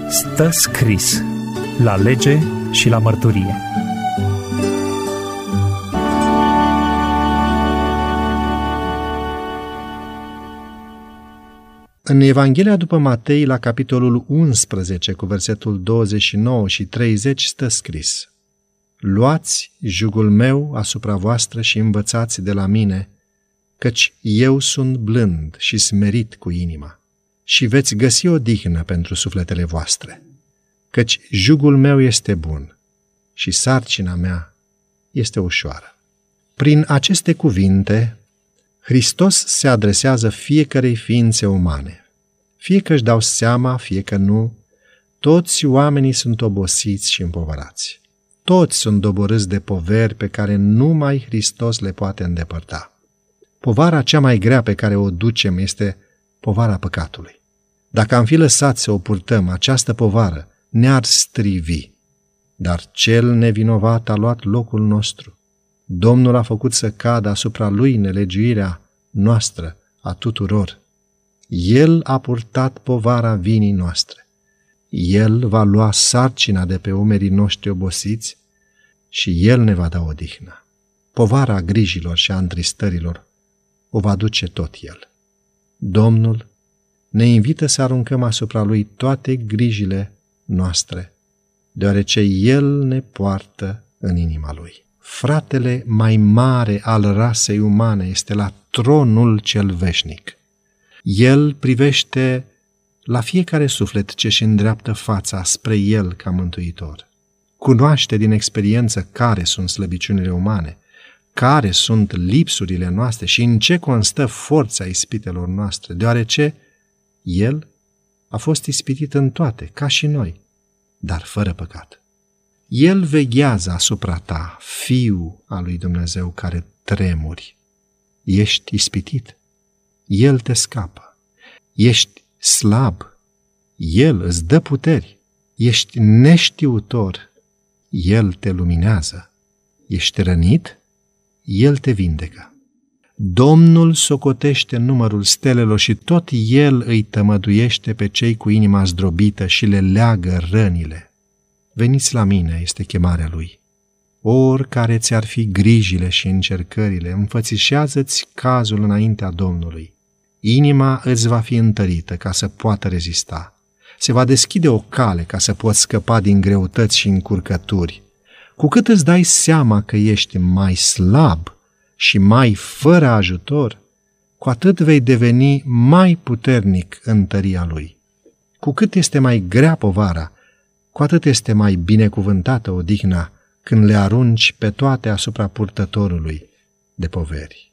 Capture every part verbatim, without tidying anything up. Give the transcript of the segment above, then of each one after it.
Stă scris la lege și la mărturie. În Evanghelia după Matei, la capitolul unsprezece, cu versetul douăzeci și nouă și treizeci, stă scris: Luați jugul meu asupra voastră și învățați de la mine, căci eu sunt blând și smerit cu inima, și veți găsi odihnă pentru sufletele voastre, căci jugul meu este bun și sarcina mea este ușoară. Prin aceste cuvinte, Hristos se adresează fiecărei ființe umane. Fie că își dau seama, fie că nu, toți oamenii sunt obosiți și împovărați. Toți sunt doborâți de poveri pe care numai Hristos le poate îndepărta. Povara cea mai grea pe care o ducem este povara păcatului. Dacă am fi lăsați să o purtăm, această povară ne-ar strivi. Dar cel nevinovat a luat locul nostru. Domnul a făcut să cadă asupra lui nelegiuirea noastră, a tuturor. El a purtat povara vinii noastre. El va lua sarcina de pe umerii noștri obosiți și El ne va da odihnă. Povara grijilor și a întristărilor o va duce tot El. Domnul ne invită să aruncăm asupra Lui toate grijile noastre, deoarece El ne poartă în inima Lui. Fratele mai mare al rasei umane este la tronul cel veșnic. El privește la fiecare suflet ce își îndreaptă fața spre El ca mântuitor. Cunoaște din experiență care sunt slăbiciunile umane, care sunt lipsurile noastre și în ce constă forța ispitelor noastre, deoarece El a fost ispitit în toate, ca și noi, dar fără păcat. El veghează asupra ta, Fiu al lui Dumnezeu care tremuri. Ești ispitit, El te scapă. Ești slab, El îți dă puteri. Ești neștiutor, El te luminează. Ești rănit, El te vindecă. Domnul socotește numărul stelelor și tot El îi tămăduiește pe cei cu inima zdrobită și le leagă rănile. Veniți la mine, este chemarea Lui. Oricare ți-ar fi grijile și încercările, înfățișează-ți cazul înaintea Domnului. Inima îți va fi întărită ca să poată rezista. Se va deschide o cale ca să poți scăpa din greutăți și încurcături. Cu cât îți dai seama că ești mai slab și mai fără ajutor, cu atât vei deveni mai puternic în tăria Lui. Cu cât este mai grea povara, cu atât este mai binecuvântată odihna când le arunci pe toate asupra purtătorului de poveri.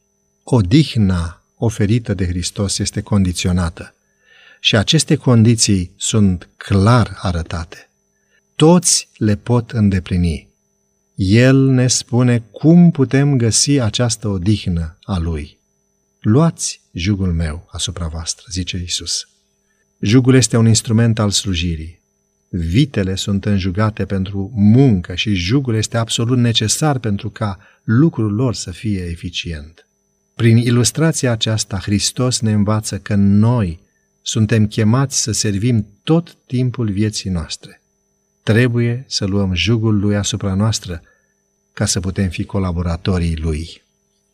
Odihna oferită de Hristos este condiționată și aceste condiții sunt clar arătate. Toți le pot îndeplini. El ne spune cum putem găsi această odihnă a Lui. Luați jugul meu asupra voastră, zice Iisus. Jugul este un instrument al slujirii. Vitele sunt înjugate pentru muncă și jugul este absolut necesar pentru ca lucrul lor să fie eficient. Prin ilustrația aceasta, Hristos ne învață că noi suntem chemați să servim tot timpul vieții noastre. Trebuie să luăm jugul Lui asupra noastră ca să putem fi colaboratorii Lui.